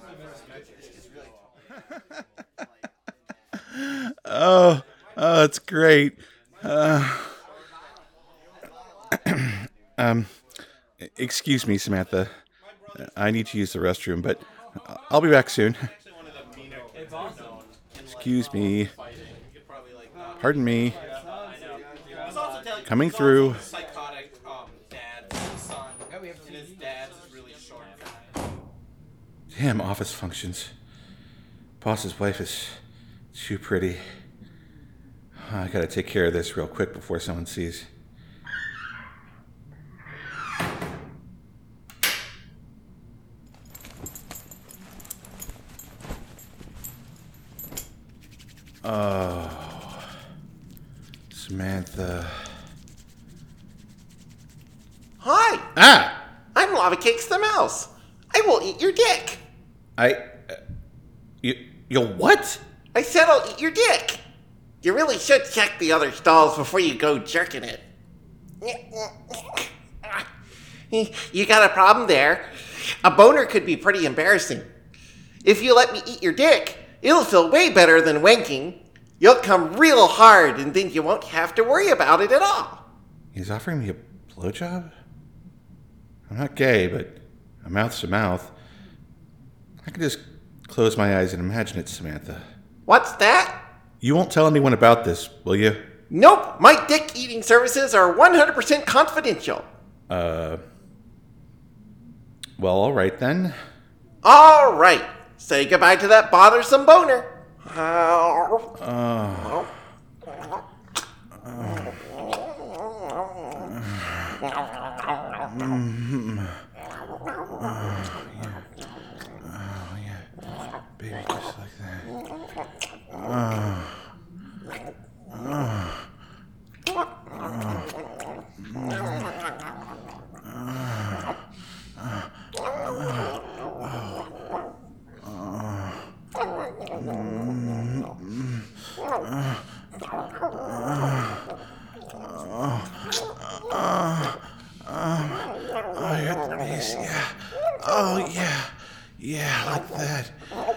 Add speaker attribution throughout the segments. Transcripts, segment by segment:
Speaker 1: Oh, it's great. Um, excuse me, Samantha. I need to use the restroom, but I'll be back soon. Excuse me. Pardon me. Coming through.
Speaker 2: Psychotic dad's son, and his dad's is really short.
Speaker 1: Damn office functions. Boss's wife is too pretty. I gotta take care of this real quick before someone sees. Oh, Samantha.
Speaker 3: Hi,
Speaker 1: Ah!
Speaker 3: I'm Lava Cakes the Mouse. I will eat your dick.
Speaker 1: You'll what?
Speaker 3: I said I'll eat your dick. You really should check the other stalls before you go jerking it. You got a problem there. A boner could be pretty embarrassing. If you let me eat your dick, it'll feel way better than wanking. You'll come real hard and then you won't have to worry about it at all.
Speaker 1: He's offering me a blowjob? I'm not gay, but a mouth's a mouth. I can just close my eyes and imagine it, Samantha.
Speaker 3: What's that?
Speaker 1: You won't tell anyone about this, will you?
Speaker 3: Nope, my dick eating services are 100% confidential.
Speaker 1: Well, all right then.
Speaker 3: All right, say goodbye to that bothersome boner.
Speaker 1: Baby, just like that. Oh, yeah, please, yeah. Oh, yeah. Yeah, like that.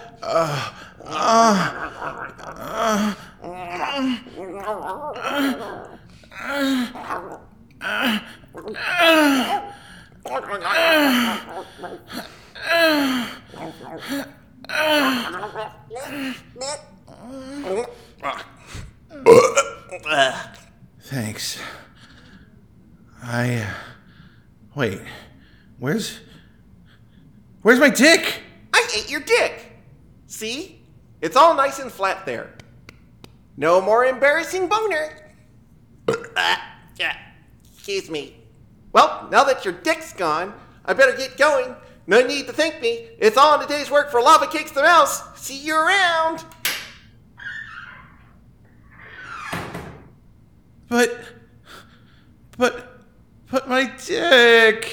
Speaker 1: Thanks. Wait. Where's my dick?
Speaker 3: I ate your dick. See? It's all nice and flat there. No more embarrassing boner. Excuse me. Well, now that your dick's gone, I better get going. No need to thank me. It's all in a day's work for Lava Cakes the Mouse. See you around.
Speaker 1: But my dick.